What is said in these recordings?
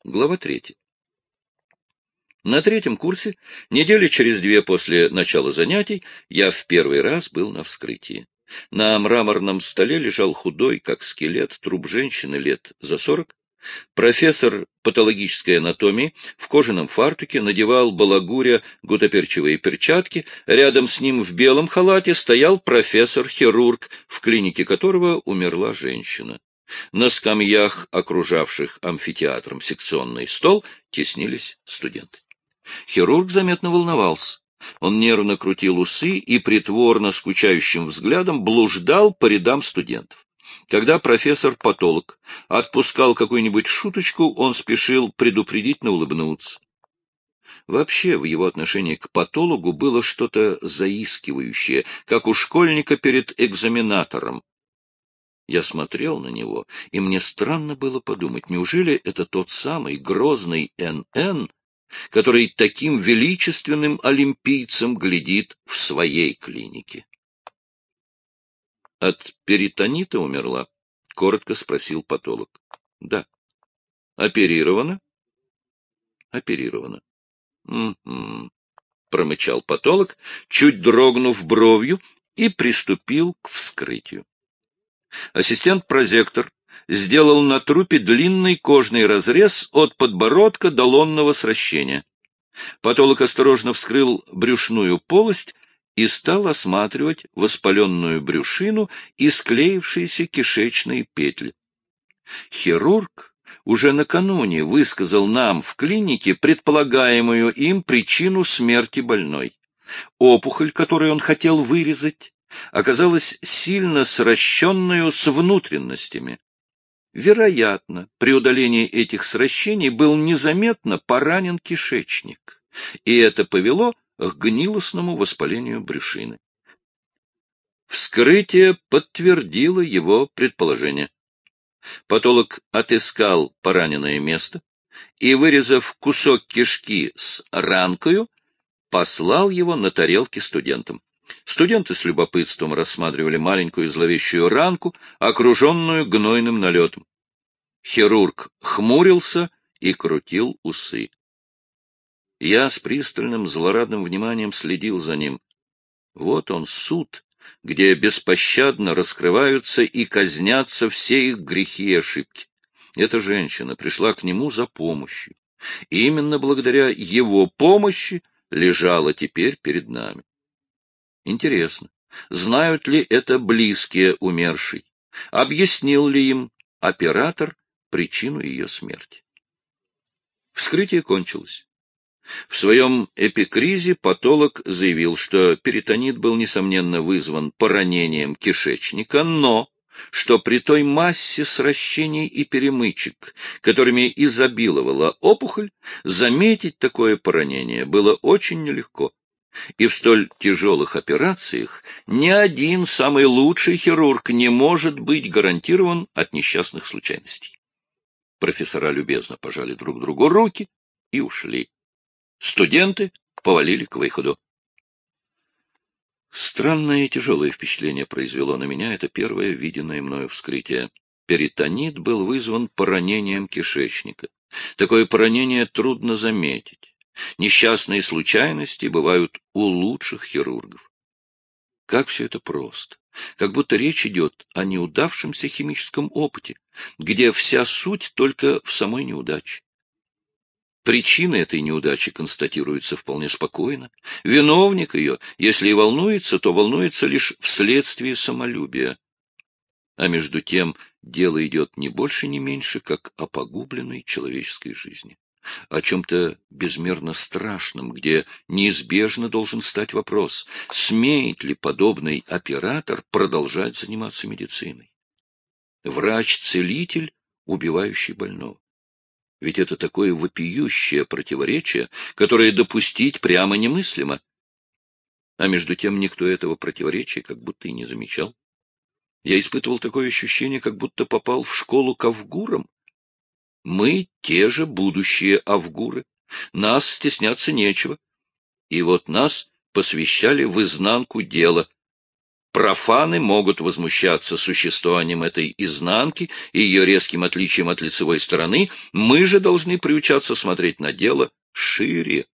Глава 3. На третьем курсе, недели через 2 после начала занятий, я в первый раз был на вскрытии. На мраморном столе лежал худой, как скелет, труп женщины лет за 40. Профессор патологической анатомии в кожаном фартуке надевал балагуря гутоперчивые перчатки. Рядом с ним в белом халате стоял профессор-хирург, в клинике которого умерла женщина. На скамьях, окружавших амфитеатром секционный стол, теснились студенты. Хирург заметно волновался. Он нервно крутил усы и притворно скучающим взглядом блуждал по рядам студентов. Когда профессор-патолог отпускал какую-нибудь шуточку, он спешил предупредительно улыбнуться. Вообще в его отношении к патологу было что-то заискивающее, как у школьника перед экзаменатором. Я смотрел на него, и мне странно было подумать, неужели это тот самый грозный Н.Н., который таким величественным олимпийцем глядит в своей клинике? — От перитонита умерла? — коротко спросил патолог. — Да. — Оперирована? — Оперирована. — промычал патолог, чуть дрогнув бровью, и приступил к вскрытию. Ассистент-прозектор сделал на трупе длинный кожный разрез от подбородка до лонного сращения. Патолог осторожно вскрыл брюшную полость и стал осматривать воспаленную брюшину и склеившиеся кишечные петли. Хирург уже накануне высказал нам в клинике предполагаемую им причину смерти больной. Опухоль, которую он хотел вырезать, оказалась сильно сращенную с внутренностями. Вероятно, при удалении этих сращений был незаметно поранен кишечник, и это повело к гнилостному воспалению брюшины. Вскрытие подтвердило его предположение. Патолог отыскал пораненное место и, вырезав кусок кишки с ранкою, послал его на тарелке студентам. Студенты с любопытством рассматривали маленькую зловещую ранку, окруженную гнойным налетом. Хирург хмурился и крутил усы. Я с пристальным злорадным вниманием следил за ним. Вот он, суд, где беспощадно раскрываются и казнятся все их грехи и ошибки. Эта женщина пришла к нему за помощью. И именно благодаря его помощи лежала теперь перед нами. Интересно, знают ли это близкие умершей? Объяснил ли им оператор причину ее смерти? Вскрытие кончилось. В своем эпикризе патолог заявил, что перитонит был, несомненно, вызван поранением кишечника, но что при той массе сращений и перемычек, которыми изобиловала опухоль, заметить такое поранение было очень нелегко. И в столь тяжелых операциях ни один самый лучший хирург не может быть гарантирован от несчастных случайностей. Профессора любезно пожали друг другу руки и ушли. Студенты повалили к выходу. Странное и тяжелое впечатление произвело на меня это первое виденное мною вскрытие. Перитонит был вызван поранением кишечника. Такое поранение трудно заметить. Несчастные случайности бывают у лучших хирургов. Как все это просто! Как будто речь идет о неудавшемся химическом опыте, где вся суть только в самой неудаче. Причины этой неудачи констатируются вполне спокойно. Виновник ее, если и волнуется, то волнуется лишь вследствие самолюбия. А между тем дело идет не больше, не меньше, как о погубленной человеческой жизни. О чем-то безмерно страшном, где неизбежно должен стать вопрос, смеет ли подобный оператор продолжать заниматься медициной. Врач-целитель, убивающий больного. Ведь это такое вопиющее противоречие, которое допустить прямо немыслимо. А между тем никто этого противоречия как будто и не замечал. Я испытывал такое ощущение, как будто попал в школу к авгурам. Мы те же будущие авгуры. Нас стесняться нечего. И вот нас посвящали в изнанку дела. профаны могут возмущаться существованием этой изнанки и ее резким отличием от лицевой стороны, мы же должны приучаться смотреть на дело шире.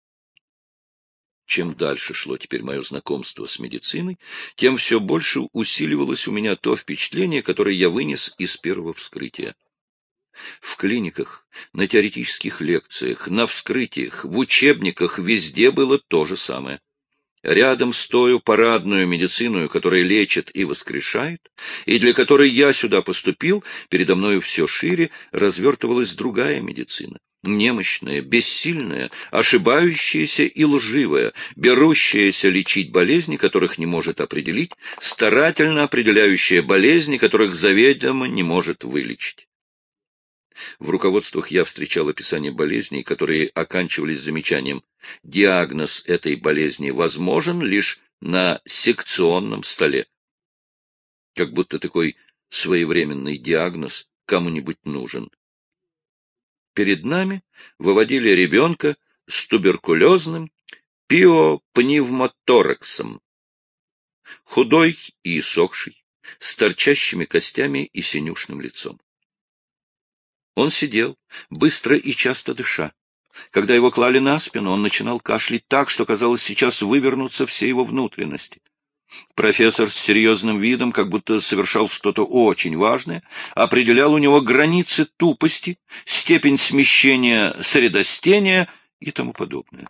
Чем дальше шло теперь мое знакомство с медициной, тем все больше усиливалось у меня то впечатление, которое я вынес из первого вскрытия. В клиниках, на теоретических лекциях, на вскрытиях, в учебниках везде было то же самое. Рядом с тою парадную медицину, которая лечит и воскрешает, и для которой я сюда поступил, передо мною все шире развертывалась другая медицина. Немощная, бессильная, ошибающаяся и лживая, берущаяся лечить болезни, которых не может определить, старательно определяющая болезни, которых заведомо не может вылечить. В руководствах я встречал описание болезней, которые оканчивались замечанием: диагноз этой болезни возможен лишь на секционном столе. Как будто такой своевременный диагноз кому-нибудь нужен. Перед нами выводили ребенка с туберкулезным пиопневмотораксом, худой и иссохший, с торчащими костями и синюшным лицом. Он сидел, быстро и часто дыша. Когда его клали на спину, он начинал кашлять так, что, казалось, сейчас вывернутся все его внутренности. Профессор с серьезным видом, как будто совершал что-то очень важное, определял у него границы тупости, степень смещения средостения и тому подобное.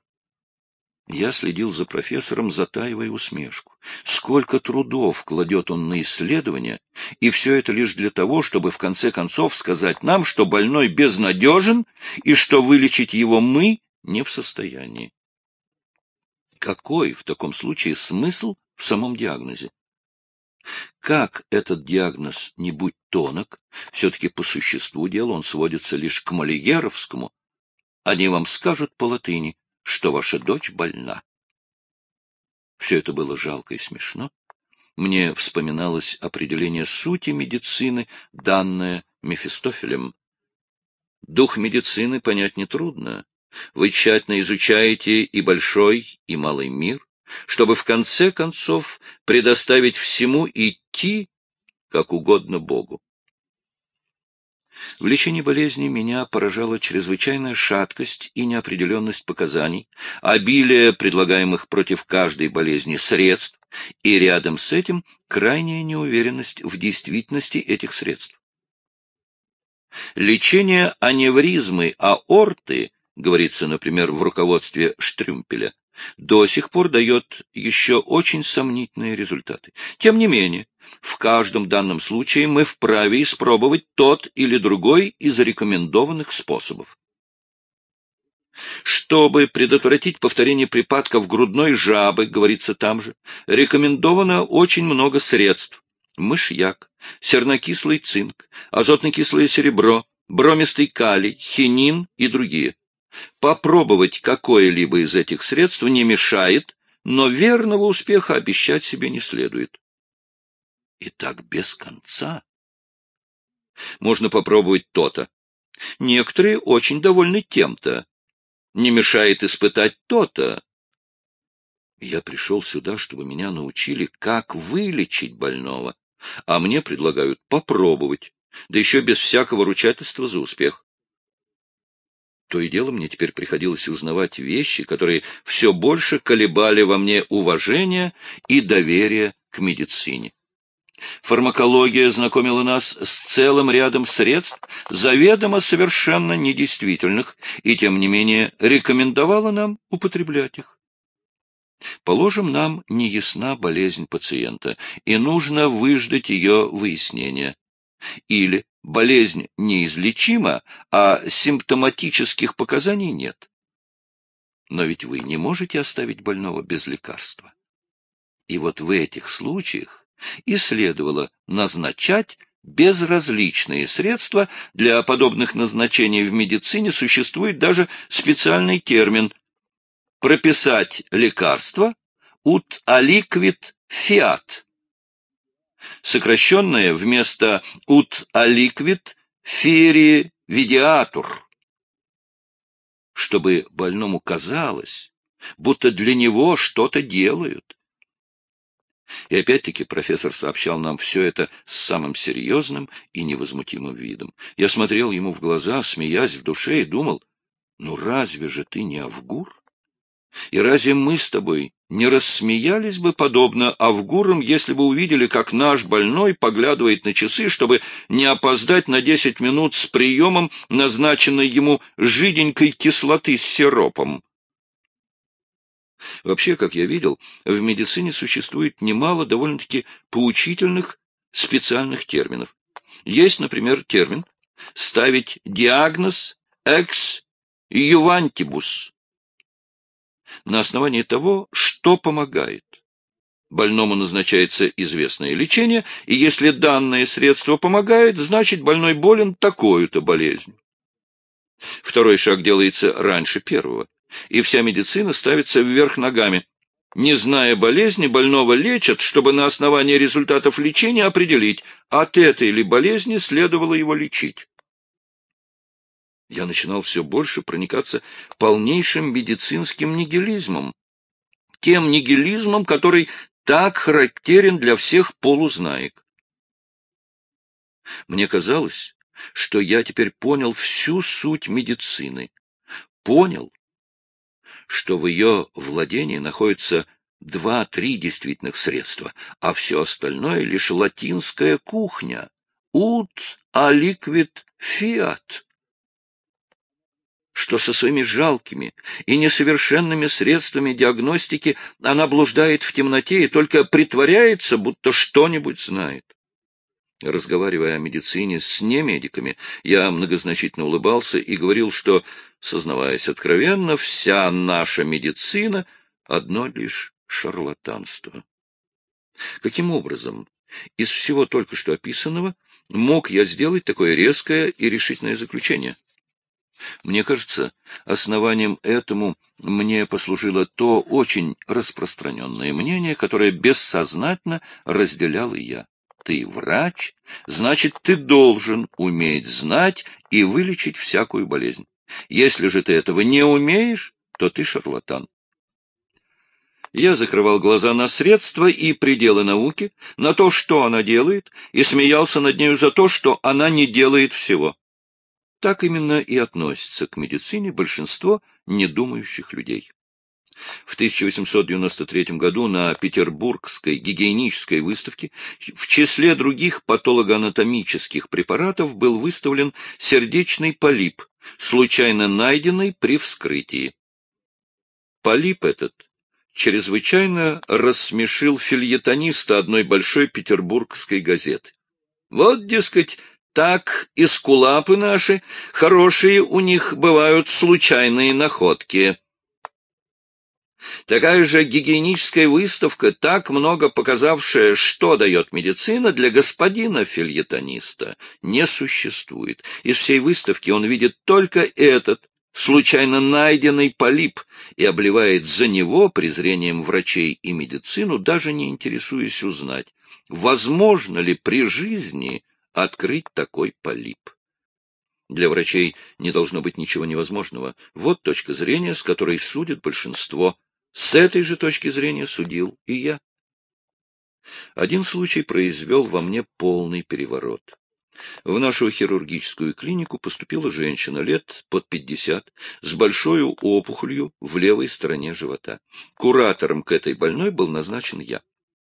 Я следил за профессором, затаивая усмешку. Сколько трудов кладет он на исследования, и все это лишь для того, чтобы в конце концов сказать нам, что больной безнадежен и что вылечить его мы не в состоянии. Какой в таком случае смысл в самом диагнозе? Как этот диагноз не будь тонок, все-таки по существу дела он сводится лишь к мольеровскому. Они вам скажут по латыни, что ваша дочь больна. Все это было жалко и смешно. Мне вспоминалось определение сути медицины, данное Мефистофелем. Дух медицины понять нетрудно. Вы тщательно изучаете и большой, и малый мир, чтобы в конце концов предоставить всему идти, как угодно Богу. В лечении болезни меня поражала чрезвычайная шаткость и неопределенность показаний, обилие предлагаемых против каждой болезни средств и рядом с этим крайняя неуверенность в действительности этих средств. Лечение аневризмы аорты, говорится, например, в руководстве Штрюмпеля, до сих пор дает еще очень сомнительные результаты. Тем не менее, в каждом данном случае мы вправе испробовать тот или другой из рекомендованных способов. Чтобы предотвратить повторение припадков грудной жабы, говорится там же, рекомендовано очень много средств: мышьяк, сернокислый цинк, азотно-кислое серебро, бромистый калий, хинин и другие. Попробовать какое-либо из этих средств не мешает, но верного успеха обещать себе не следует. И так без конца. Можно попробовать то-то. Некоторые очень довольны тем-то. Не мешает испытать то-то. Я пришел сюда, чтобы меня научили, как вылечить больного, а мне предлагают попробовать, да еще без всякого ручательства за успех. То и дело мне теперь приходилось узнавать вещи, которые все больше колебали во мне уважение и доверие к медицине. Фармакология знакомила нас с целым рядом средств, заведомо совершенно недействительных, и тем не менее рекомендовала нам употреблять их. Положим, нам не ясна болезнь пациента, и нужно выждать ее выяснения. Или болезнь неизлечима, а симптоматических показаний нет. Но ведь вы не можете оставить больного без лекарства. И вот в этих случаях и следовало назначать безразличные средства. Для подобных назначений в медицине существует даже специальный термин: прописать лекарство ut aliquid fiat, сокращенное вместо ut aliquid feri videatur, чтобы больному казалось, будто для него что-то делают. И опять-таки профессор сообщал нам все это с самым серьезным и невозмутимым видом. Я смотрел ему в глаза, смеясь в душе, и думал, ну разве же ты не Авгур? И разве мы с тобой не рассмеялись бы подобно Авгурам, если бы увидели, как наш больной поглядывает на часы, чтобы не опоздать на 10 минут с приемом, назначенной ему жиденькой кислоты с сиропом? Вообще, как я видел, в медицине существует немало довольно-таки поучительных специальных терминов. Есть, например, термин «ставить диагноз экс ювантибус» на основании того, что помогает. Больному назначается известное лечение, и если данное средство помогает, значит больной болен такой-то болезнью. Второй шаг делается раньше первого, и вся медицина ставится вверх ногами. Не зная болезни, больного лечат, чтобы на основании результатов лечения определить, от этой ли болезни следовало его лечить. Я начинал все больше проникаться полнейшим медицинским нигилизмом, тем нигилизмом, который так характерен для всех полузнаек. Мне казалось, что я теперь понял всю суть медицины, понял, что в ее владении находятся 2-3 действительных средства, а все остальное — лишь латинская кухня «ut aliquid fiat», что со своими жалкими и несовершенными средствами диагностики она блуждает в темноте и только притворяется, будто что-нибудь знает. Разговаривая о медицине с немедиками, я многозначительно улыбался и говорил, что, сознаваясь откровенно, вся наша медицина — одно лишь шарлатанство. Каким образом из всего только что описанного мог я сделать такое резкое и решительное заключение? Мне кажется, основанием этому мне послужило то очень распространенное мнение, которое бессознательно разделял и я. Ты врач, значит, ты должен уметь знать и вылечить всякую болезнь. Если же ты этого не умеешь, то ты шарлатан. Я закрывал глаза на средства и пределы науки, на то, что она делает, и смеялся над нею за то, что она не делает всего. Так именно и относится к медицине большинство недумающих людей. В 1893 году на Петербургской гигиенической выставке в числе других патологоанатомических препаратов был выставлен сердечный полип, случайно найденный при вскрытии. Полип этот чрезвычайно рассмешил фельетониста одной большой петербургской газеты. Вот, дескать, так эскулапы наши, хорошие у них бывают случайные находки. Такая же гигиеническая выставка, так много показавшая, что дает медицина, для господина фельетониста не существует. Из всей выставки он видит только этот случайно найденный полип и обливает за него презрением врачей и медицину, даже не интересуясь узнать, возможно ли при жизни открыть такой полип. Для врачей не должно быть ничего невозможного. Вот точка зрения, с которой судит большинство. С этой же точки зрения судил и я. Один случай произвел во мне полный переворот. В нашу хирургическую клинику поступила женщина лет под 50 с большой опухолью в левой стороне живота. Куратором к этой больной был назначен я.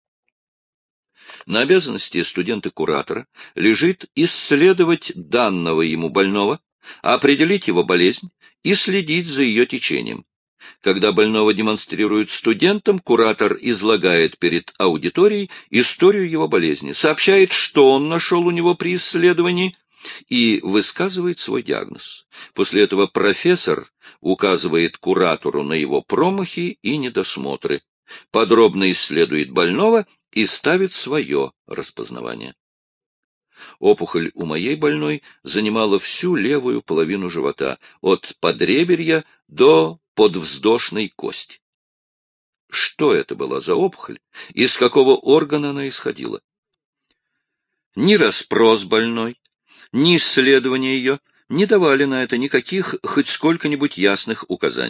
На обязанности студента-куратора лежит исследовать данного ему больного, определить его болезнь и следить за ее течением. Когда больного демонстрируют студентам, куратор излагает перед аудиторией историю его болезни, сообщает, что он нашел у него при исследовании, и высказывает свой диагноз. После этого профессор указывает куратору на его промахи и недосмотры, подробно исследует больного и ставит свое распознавание. Опухоль у моей больной занимала всю левую половину живота, от подреберья до подвздошной кости. Что это была за опухоль? Из какого органа она исходила? Ни расспрос больной, ни исследование ее не давали на это никаких хоть сколько-нибудь ясных указаний.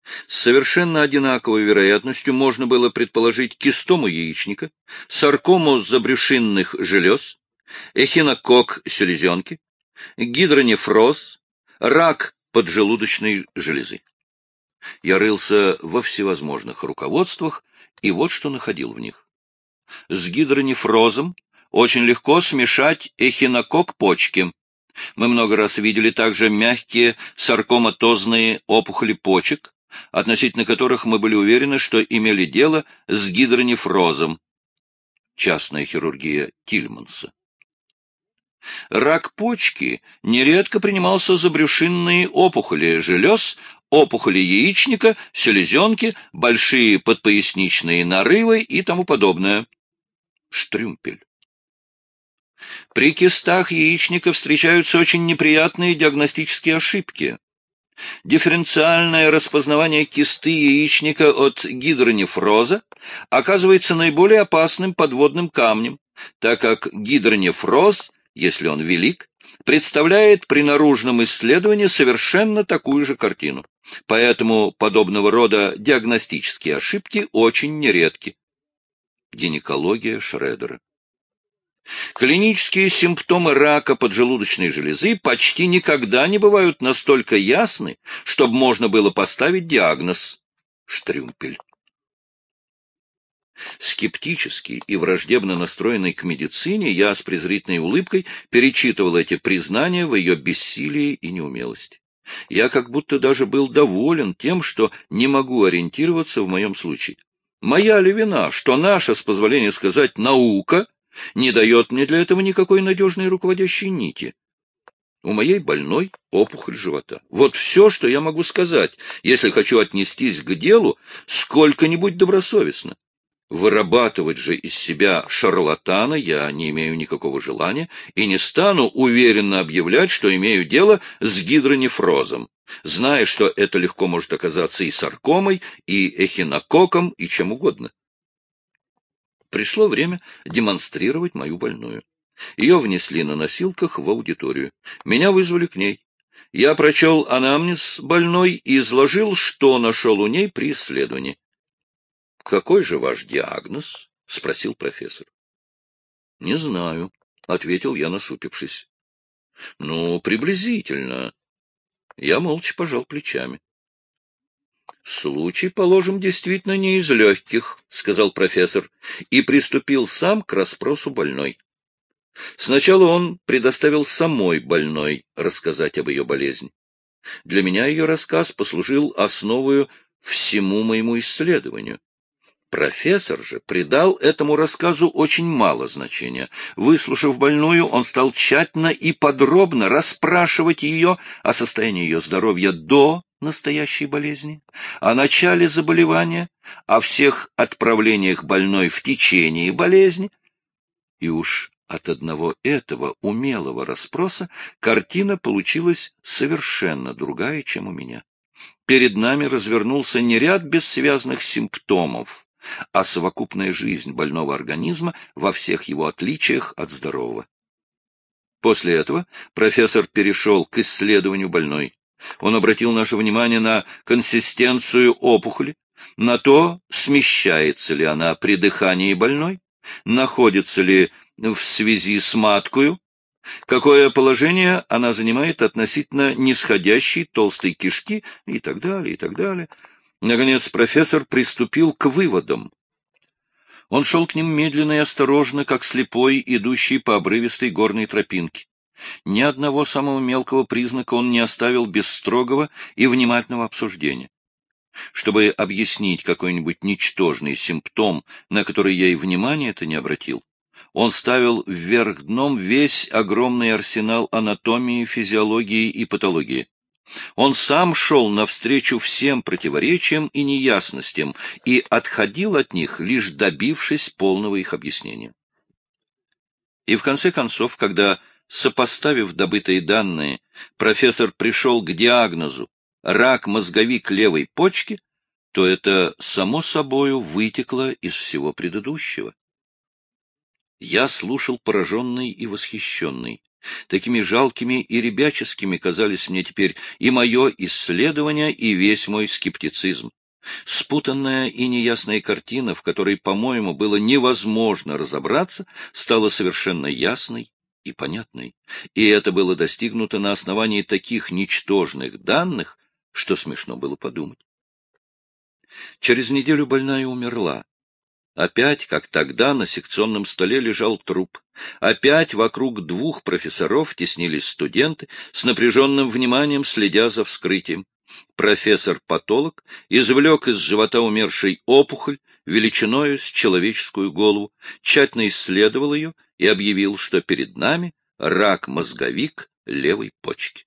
С совершенно одинаковой вероятностью можно было предположить кистому яичника, саркому забрюшинных желез, эхинококк селезенки, гидронефроз, рак поджелудочной железы. Я рылся во всевозможных руководствах, и вот что находил в них. С гидронефрозом очень легко смешать эхинококк почки. Мы много раз видели также мягкие саркоматозные опухоли почек, относительно которых мы были уверены, что имели дело с гидронефрозом. Частная хирургия Тильманса. Рак почки нередко принимался за брюшинные опухоли желез, опухоли яичника, селезенки, большие подпоясничные нарывы и тому подобное. Штрюмпель. При кистах яичника встречаются очень неприятные диагностические ошибки. Дифференциальное распознавание кисты яичника от гидронефроза оказывается наиболее опасным подводным камнем, так как гидронефроз, если он велик, представляет при наружном исследовании совершенно такую же картину. Поэтому подобного рода диагностические ошибки очень нередки. Гинекология Шредера. Клинические симптомы рака поджелудочной железы почти никогда не бывают настолько ясны, чтобы можно было поставить диагноз. Штрюмпель. Скептически и враждебно настроенный к медицине, я с презрительной улыбкой перечитывал эти признания в ее бессилии и неумелости. Я как будто даже был доволен тем, что не могу ориентироваться в моем случае. Моя ли вина, что наша, с позволения сказать, наука не дает мне для этого никакой надежной руководящей нити? У моей больной опухоль живота. Вот все, что я могу сказать, если хочу отнестись к делу сколько-нибудь добросовестно. Вырабатывать же из себя шарлатана я не имею никакого желания и не стану уверенно объявлять, что имею дело с гидронефрозом, зная, что это легко может оказаться и саркомой, и эхинококком, и чем угодно. Пришло время демонстрировать мою больную. Ее внесли на носилках в аудиторию. Меня вызвали к ней. Я прочел анамнез больной и изложил, что нашел у ней при исследовании. — Какой же ваш диагноз? — спросил профессор. — Не знаю, — ответил я, насупившись. — Ну, приблизительно. Я молча пожал плечами. — Случай, положим, действительно не из легких, — сказал профессор, и приступил сам к расспросу больной. Сначала он предоставил самой больной рассказать об ее болезни. Для меня ее рассказ послужил основою всему моему исследованию. Профессор же придал этому рассказу очень мало значения. Выслушав больную, он стал тщательно и подробно расспрашивать ее о состоянии ее здоровья до настоящей болезни, о начале заболевания, о всех отправлениях больной в течение болезни. И уж от одного этого умелого расспроса картина получилась совершенно другая, чем у меня. Перед нами развернулся не ряд бессвязных симптомов, а совокупная жизнь больного организма во всех его отличиях от здорового. После этого профессор перешел к исследованию больной. Он обратил наше внимание на консистенцию опухоли, на то, смещается ли она при дыхании больной, находится ли в связи с маткою, какое положение она занимает относительно нисходящей толстой кишки и так далее, и так далее. Наконец профессор приступил к выводам. Он шел к ним медленно и осторожно, как слепой, идущий по обрывистой горной тропинке. Ни одного самого мелкого признака он не оставил без строгого и внимательного обсуждения. Чтобы объяснить какой-нибудь ничтожный симптом, на который я и внимания-то не обратил, он ставил вверх дном весь огромный арсенал анатомии, физиологии и патологии. Он сам шел навстречу всем противоречиям и неясностям и отходил от них, лишь добившись полного их объяснения. И в конце концов, когда, сопоставив добытые данные, профессор пришел к диагнозу рак-мозговик левой почки, то это само собою вытекло из всего предыдущего. Я слушал пораженный и восхищенный. Такими жалкими и ребяческими казались мне теперь и мое исследование, и весь мой скептицизм. Спутанная и неясная картина, в которой, по-моему, было невозможно разобраться, стала совершенно ясной и понятной. И это было достигнуто на основании таких ничтожных данных, что смешно было подумать. Через неделю больная умерла. Опять, как тогда, на секционном столе лежал труп. Опять вокруг двух профессоров теснились студенты, с напряженным вниманием следя за вскрытием. Профессор-патолог извлек из живота умершей опухоль величиною с человеческую голову, тщательно исследовал ее и объявил, что перед нами рак-мозговик левой почки.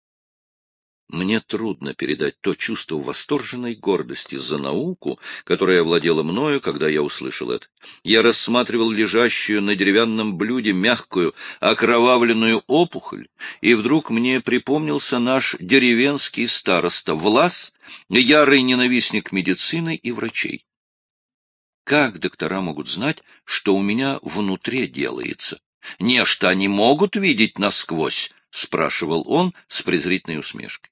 Мне трудно передать то чувство восторженной гордости за науку, которое овладело мною, когда я услышал это. Я рассматривал лежащую на деревянном блюде мягкую, окровавленную опухоль, и вдруг мне припомнился наш деревенский староста Влас, ярый ненавистник медицины и врачей. Как доктора могут знать, что у меня внутри делается? Нечто они могут видеть насквозь? — спрашивал он с презрительной усмешкой.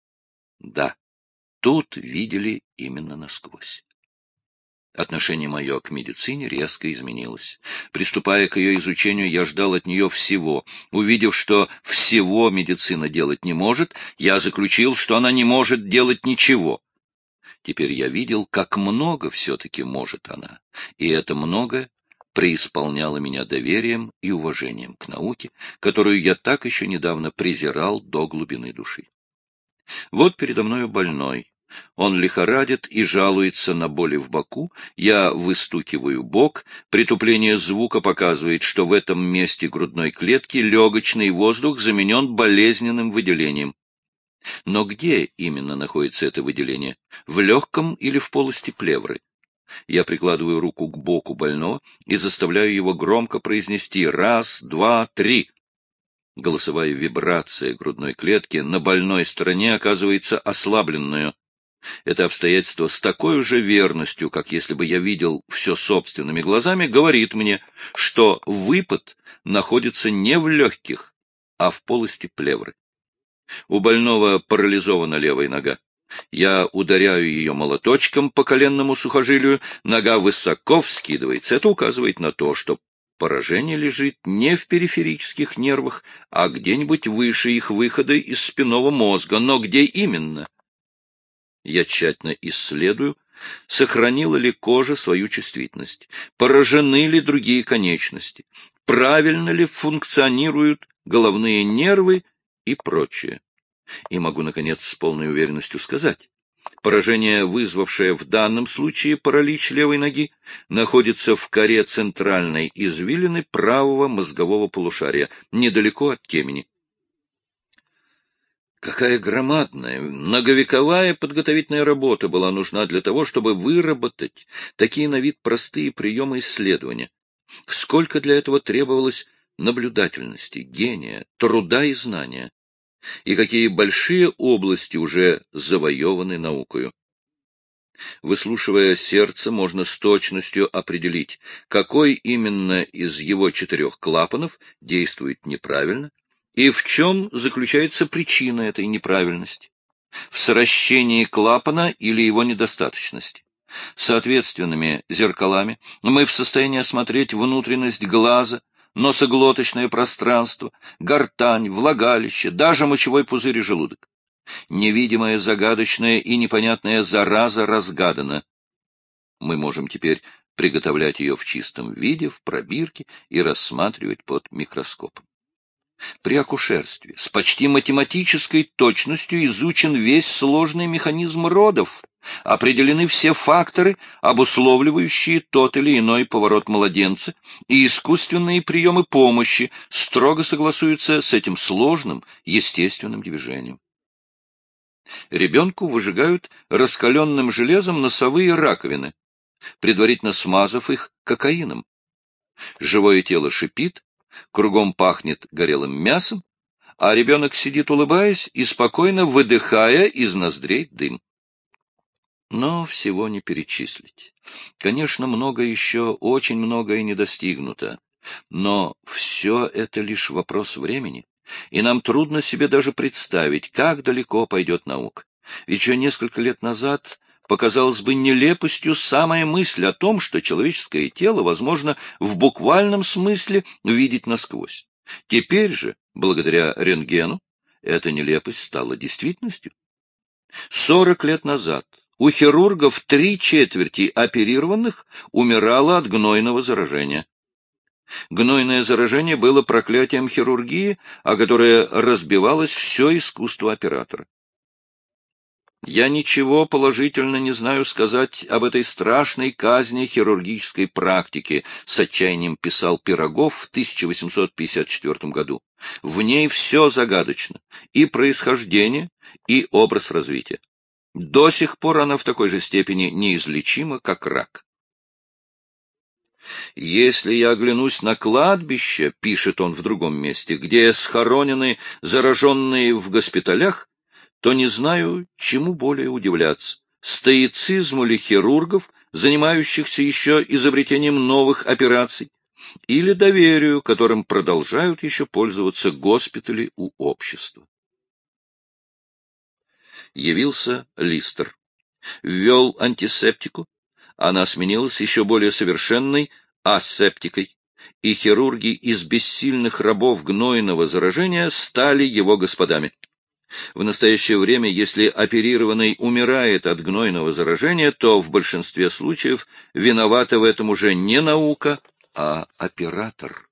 Да, тут видели именно насквозь. Отношение мое к медицине резко изменилось. Приступая к ее изучению, я ждал от нее всего. Увидев, что всего медицина делать не может, я заключил, что она не может делать ничего. Теперь я видел, как много все-таки может она, и это многое преисполняло меня доверием и уважением к науке, которую я так еще недавно презирал до глубины души. Вот передо мною больной. Он лихорадит и жалуется на боли в боку. Я выстукиваю бок. Притупление звука показывает, что в этом месте грудной клетки легочный воздух заменен болезненным выделением. Но где именно находится это выделение? В легком или в полости плевры? Я прикладываю руку к боку больного и заставляю его громко произнести «раз, два, три». Голосовая вибрация грудной клетки на больной стороне оказывается ослабленную. Это обстоятельство с такой же верностью, как если бы я видел все собственными глазами, говорит мне, что выпад находится не в легких, а в полости плевры. У больного парализована левая нога. Я ударяю ее молоточком по коленному сухожилию, нога высоко вскидывается. Это указывает на то, что поражение лежит не в периферических нервах, а где-нибудь выше их выхода из спинного мозга. Но где именно? Я тщательно исследую, сохранила ли кожа свою чувствительность, поражены ли другие конечности, правильно ли функционируют головные нервы и прочее. И могу, наконец, с полной уверенностью сказать, поражение, вызвавшее в данном случае паралич левой ноги, находится в коре центральной извилины правого мозгового полушария, недалеко от темени. Какая громадная, многовековая подготовительная работа была нужна для того, чтобы выработать такие на вид простые приемы исследования. Сколько для этого требовалось наблюдательности, гения, труда и знания. И какие большие области уже завоеваны наукою. Выслушивая сердце, можно с точностью определить, какой именно из его 4 клапанов действует неправильно, и в чем заключается причина этой неправильности. В сращении клапана или его недостаточности. Соответственными зеркалами мы в состоянии осмотреть внутренность глаза, носоглоточное пространство, гортань, влагалище, даже мочевой пузырь и желудок. Невидимая, загадочная и непонятная зараза разгадана. Мы можем теперь приготовлять ее в чистом виде, в пробирке и рассматривать под микроскопом. При акушерстве с почти математической точностью изучен весь сложный механизм родов, определены все факторы, обусловливающие тот или иной поворот младенца, и искусственные приемы помощи строго согласуются с этим сложным естественным движением. Ребенку выжигают раскаленным железом носовые раковины, предварительно смазав их кокаином. Живое тело шипит, кругом пахнет горелым мясом, а ребенок сидит, улыбаясь и спокойно выдыхая из ноздрей дым. Но всего не перечислить. Конечно, много еще, очень многое не достигнуто. Но все это лишь вопрос времени, и нам трудно себе даже представить, как далеко пойдет наука. Ведь еще несколько лет назад показалось бы нелепостью самая мысль о том, что человеческое тело возможно в буквальном смысле видеть насквозь. Теперь же, благодаря рентгену, эта нелепость стала действительностью. 40 лет назад у хирургов 3/4 оперированных умирало от гнойного заражения. Гнойное заражение было проклятием хирургии, о которое разбивалось все искусство оператора. Я ничего положительно не знаю сказать об этой страшной казни хирургической практики, с отчаянием писал Пирогов в 1854 году. В ней все загадочно, и происхождение, и образ развития. До сих пор она в такой же степени неизлечима, как рак. «Если я оглянусь на кладбище, — пишет он в другом месте, — где схоронены зараженные в госпиталях, то не знаю, чему более удивляться — стоицизму ли хирургов, занимающихся еще изобретением новых операций, или доверию, которым продолжают еще пользоваться госпитали у общества». Явился Листер, ввел антисептику, она сменилась еще более совершенной асептикой, и хирурги из бессильных рабов гнойного заражения стали его господами. В настоящее время, если оперированный умирает от гнойного заражения, то в большинстве случаев виновата в этом уже не наука, а оператор.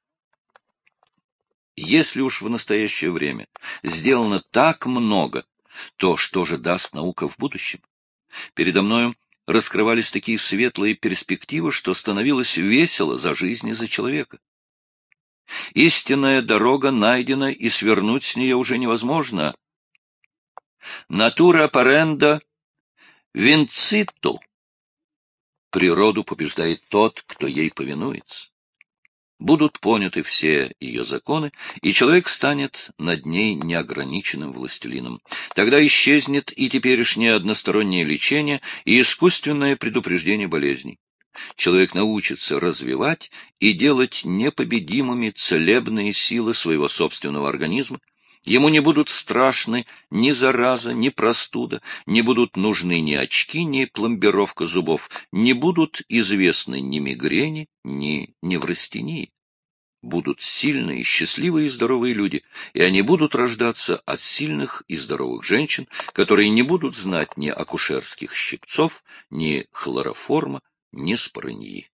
Если уж в настоящее время сделано так много, то что же даст наука в будущем? Передо мною раскрывались такие светлые перспективы, что становилось весело за жизнь и за человека. Истинная дорога найдена, и свернуть с нее уже невозможно. Натура аппаренда винциту. Природу побеждает тот, кто ей повинуется. Будут поняты все ее законы, и человек станет над ней неограниченным властелином. Тогда исчезнет и теперешнее одностороннее лечение, и искусственное предупреждение болезней. Человек научится развивать и делать непобедимыми целебные силы своего собственного организма. Ему не будут страшны ни зараза, ни простуда, не будут нужны ни очки, ни пломбировка зубов, не будут известны ни мигрени, ни неврастении. Будут сильные, счастливые и здоровые люди, и они будут рождаться от сильных и здоровых женщин, которые не будут знать ни акушерских щипцов, ни хлороформа, ни спорыньи.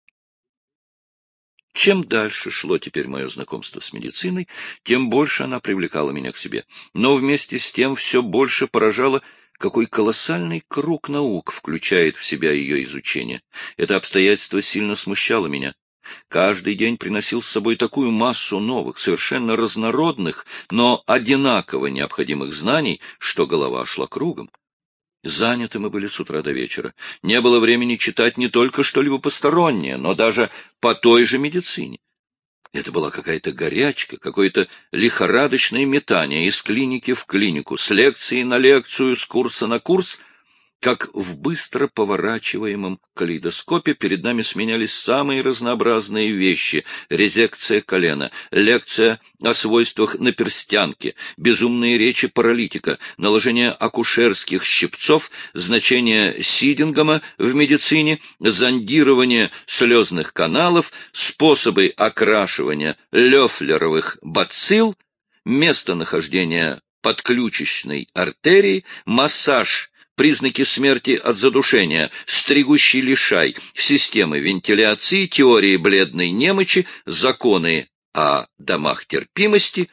Чем дальше шло теперь мое знакомство с медициной, тем больше она привлекала меня к себе. Но вместе с тем все больше поражало, какой колоссальный круг наук включает в себя ее изучение. Это обстоятельство сильно смущало меня. Каждый день приносил с собой такую массу новых, совершенно разнородных, но одинаково необходимых знаний, что голова шла кругом. Заняты мы были с утра до вечера. Не было времени читать не только что-либо постороннее, но даже по той же медицине. Это была какая-то горячка, какое-то лихорадочное метание из клиники в клинику, с лекции на лекцию, с курса на курс. Как в быстро поворачиваемом калейдоскопе перед нами сменялись самые разнообразные вещи: резекция колена, лекция о свойствах наперстянки, безумные речи паралитика, наложение акушерских щипцов, значение Сидингема в медицине, зондирование слезных каналов, способы окрашивания лёфлеровых бацилл, местонахождение подключичной артерии, массаж, признаки смерти от задушения, стригущий лишай, системы вентиляции, теории бледной немочи, законы о домах терпимости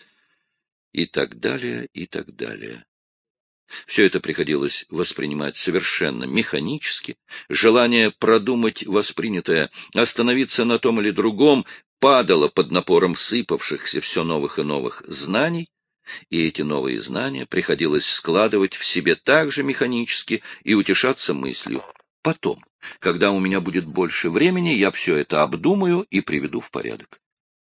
и так далее, и так далее. Все это приходилось воспринимать совершенно механически. Желание продумать воспринятое, остановиться на том или другом, падало под напором сыпавшихся все новых и новых знаний, и эти новые знания приходилось складывать в себе так же механически и утешаться мыслью: потом, когда у меня будет больше времени, я все это обдумаю и приведу в порядок.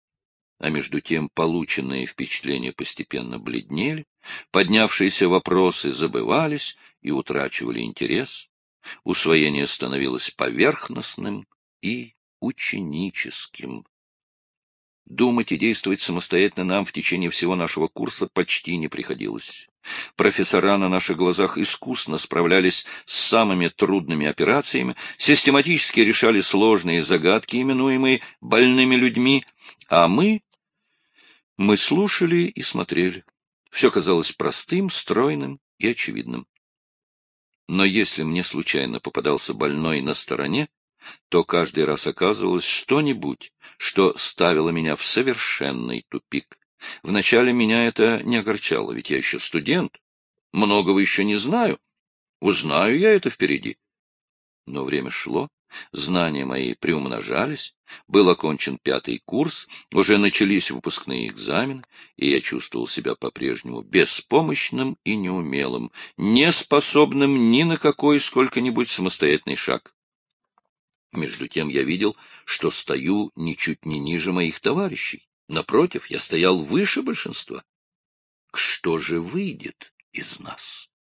А между тем полученные впечатления постепенно бледнели, поднявшиеся вопросы забывались и утрачивали интерес, усвоение становилось поверхностным и ученическим. Думать и действовать самостоятельно нам в течение всего нашего курса почти не приходилось. Профессора на наших глазах искусно справлялись с самыми трудными операциями, систематически решали сложные загадки, именуемые больными людьми, а мы слушали и смотрели. Все казалось простым, стройным и очевидным. Но если мне случайно попадался больной на стороне, то каждый раз оказывалось что-нибудь, что ставило меня в совершенный тупик. Вначале меня это не огорчало, ведь я еще студент, многого еще не знаю, узнаю я это впереди. Но время шло, знания мои приумножались, был окончен 5-й курс, уже начались выпускные экзамены, и я чувствовал себя по-прежнему беспомощным и неумелым, неспособным ни на какой сколько-нибудь самостоятельный шаг. Между тем я видел, что стою ничуть не ниже моих товарищей. Напротив, я стоял выше большинства. Что же выйдет из нас?